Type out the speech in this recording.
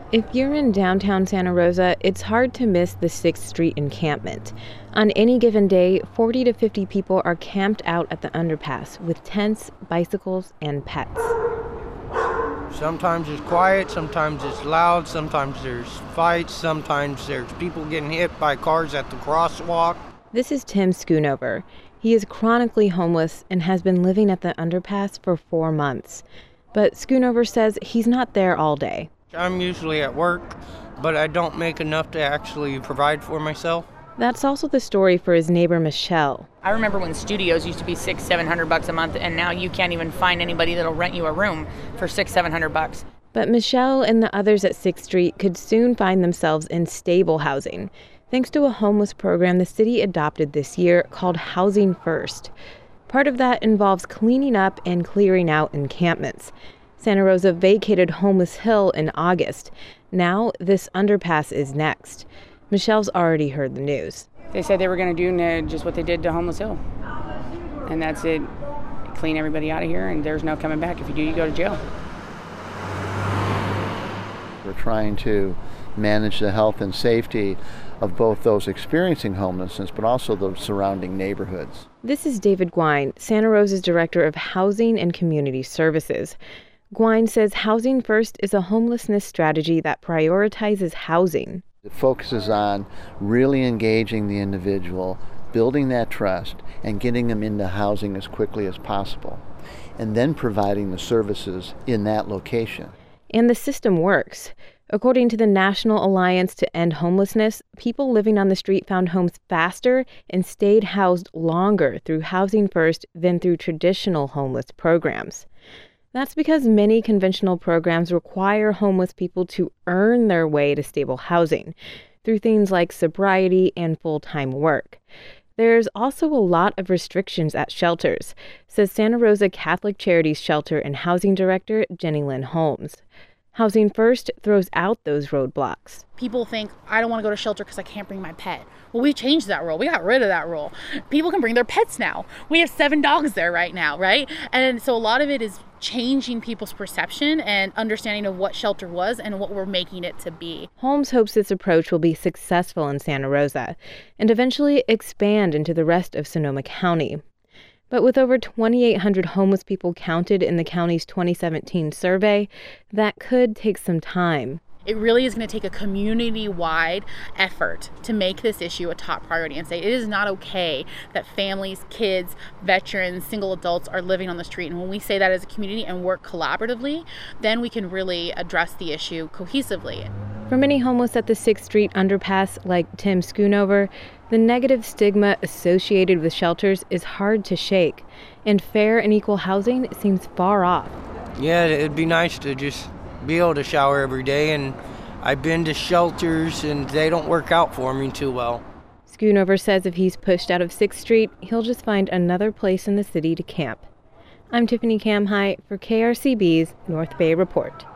If you're in downtown Santa Rosa, it's hard to miss the 6th Street encampment. On any given day, 40 to 50 people are camped out at the underpass with tents, bicycles, and pets. Sometimes it's quiet, sometimes it's loud, sometimes there's fights, sometimes there's people getting hit by cars at the crosswalk. This is Tim Schoonover. He is chronically homeless and has been living at the underpass for 4 months. But Schoonover says he's not there all day. I'm usually at work, but I don't make enough to actually provide for myself. That's also the story for his neighbor, Michelle. I remember when studios used to be $600-700 a month, and now you can't even find anybody that'll rent you a room for $600-700. But Michelle and the others at 6th Street could soon find themselves in stable housing, thanks to a homeless program the city adopted this year called Housing First. Part of that involves cleaning up and clearing out encampments. Santa Rosa vacated Homeless Hill in August. Now this underpass is next. Michelle's already heard the news. They said they were going to do just what they did to Homeless Hill. And that's it. Clean everybody out of here, and there's no coming back. If you do, you go to jail. We're trying to manage the health and safety of both those experiencing homelessness, but also the surrounding neighborhoods. This is David Gwine, Santa Rosa's Director of Housing and Community Services. Gwine says Housing First is a homelessness strategy that prioritizes housing. It focuses on really engaging the individual, building that trust, and getting them into housing as quickly as possible, and then providing the services in that location. And the system works. According to the National Alliance to End Homelessness, people living on the street found homes faster and stayed housed longer through Housing First than through traditional homeless programs. That's because many conventional programs require homeless people to earn their way to stable housing through things like sobriety and full-time work. There's also a lot of restrictions at shelters, says Santa Rosa Catholic Charities Shelter and Housing Director Jenny Lynn Holmes. Housing First throws out those roadblocks. People think, I don't want to go to shelter because I can't bring my pet. Well, we changed that rule. We got rid of that rule. People can bring their pets now. We have 7 dogs there right now, right? And so a lot of it is changing people's perception and understanding of what shelter was and what we're making it to be. Holmes hopes this approach will be successful in Santa Rosa and eventually expand into the rest of Sonoma County. But with over 2,800 homeless people counted in the county's 2017 survey, that could take some time. It really is going to take a community-wide effort to make this issue a top priority and say it is not okay that families, kids, veterans, single adults are living on the street. And when we say that as a community and work collaboratively, then we can really address the issue cohesively. For many homeless at the 6th Street underpass, like Tim Schoonover, the negative stigma associated with shelters is hard to shake, and fair and equal housing seems far off. Yeah, it'd be nice to just be able to shower every day, and I've been to shelters and they don't work out for me too well. Schoonover says if he's pushed out of 6th Street, he'll just find another place in the city to camp. I'm Tiffany Kamhai for KRCB's North Bay Report.